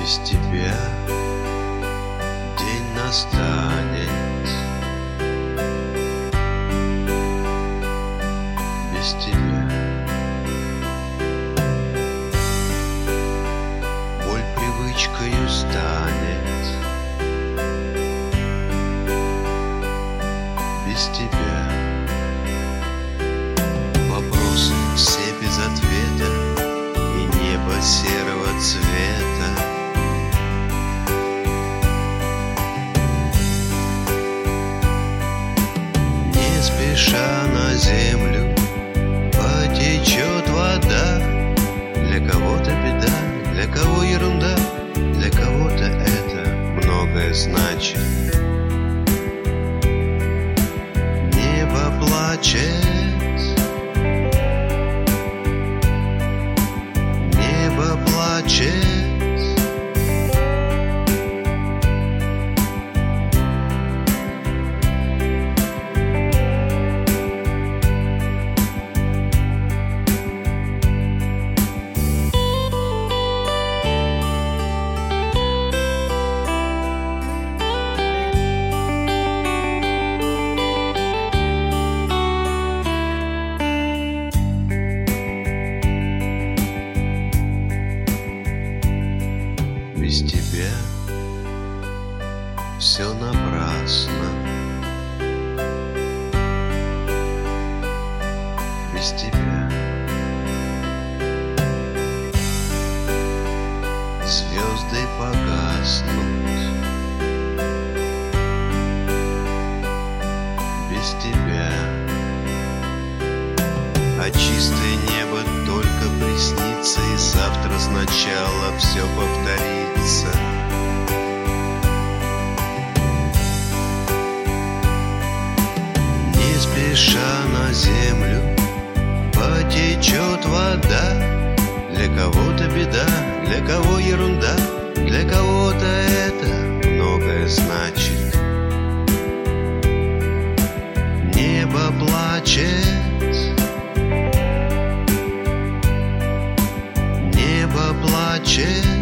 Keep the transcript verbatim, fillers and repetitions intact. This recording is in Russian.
Без тебя день настанет, без тебя боль привычкою станет, без тебя вопросы все без ответа и небо серого цвета. Не спеша на землю потечет вода. Для кого-то беда, для кого ерунда, для кого-то это многое значит. Небо плачет, небо плачет. Без тебя все напрасно, без тебя звезды погаснут, без тебя а чистое небо только приснится, и завтра сначала все повторится. Не спеша на землю потечет вода. Для кого-то беда, для кого ерунда, для кого-то это многое значит. Небо плачет, небо плачет.